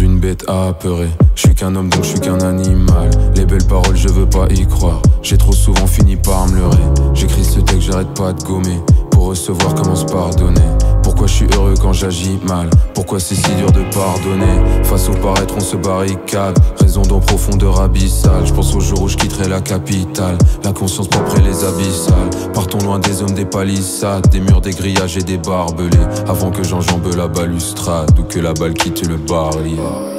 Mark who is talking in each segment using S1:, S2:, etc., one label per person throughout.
S1: d'une bête apeurée. Je suis qu'un homme donc je suis qu'un animal. Les belles paroles je veux pas y croire. J'ai trop souvent fini par me leurrer. J'écris ce texte j'arrête pas de gommer. Pour recevoir comment se pardonner. Pourquoi je suis heureux quand j'agis mal? Pourquoi c'est si dur de pardonner? Face au paraître on se barricade. Raison d'en profondeur abyssale. Je pense au jour où je quitterai la capitale. La conscience propre et les abyssales. Partons loin des hommes des palissades. Des murs, des grillages et des barbelés. Avant que j'enjambe la balustrade ou que la balle quitte le barrière.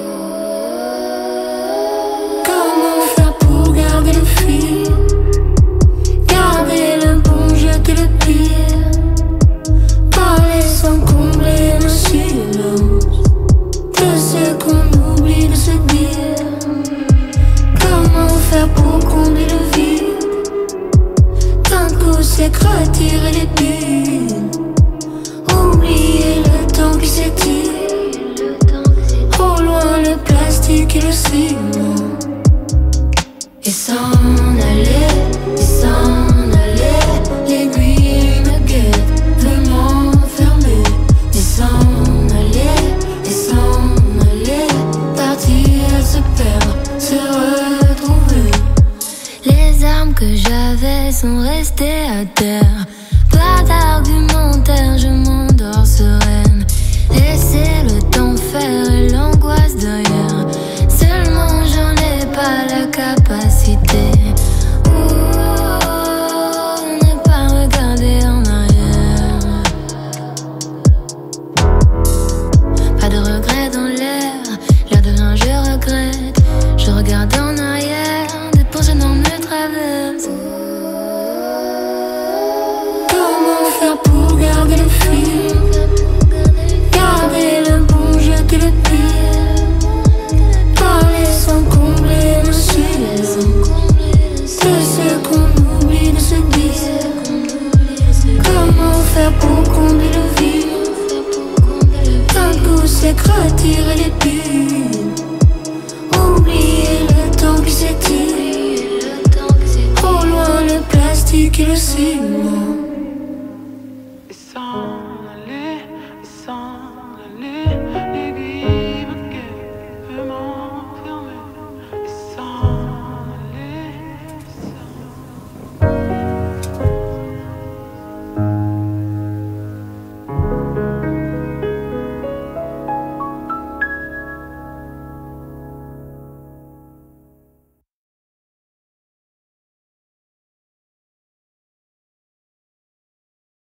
S2: Comment faire pour garder le fil? Garder le bon, jeter le pire. Parler sans combler le silence de ce qu'on oublie de se dire. Comment faire pour combler le vide? D'un coup c'est retirer les piles. Oublier le temps qui s'étire. Au loin le plastique et le ciment. Et s'en aller, l'aiguille me guette, veut m'enfermer. Et s'en aller, partir, se perdre, se retrouver.
S3: Les armes que j'avais sont restées à terre. Pas d'argumentaire, je m'endors sereine. Laissez le temps faire et l'angoisse derrière. Seulement j'en ai pas la capacité. Ne pas regarder en arrière. Pas de regret dans l'air devient je regrette. Je regarde en arrière, des pensées non me traversent.
S2: Comment faire pour garder le fil? Garder le bon, jeter le pire. Parler sans combler le silence de ce qu'on oublie de se dire. Comment faire pour combler le vide? D'un coup c'est retirer les piles. Oublier le temps qui s'étire. Au loin le plastique et le ciment.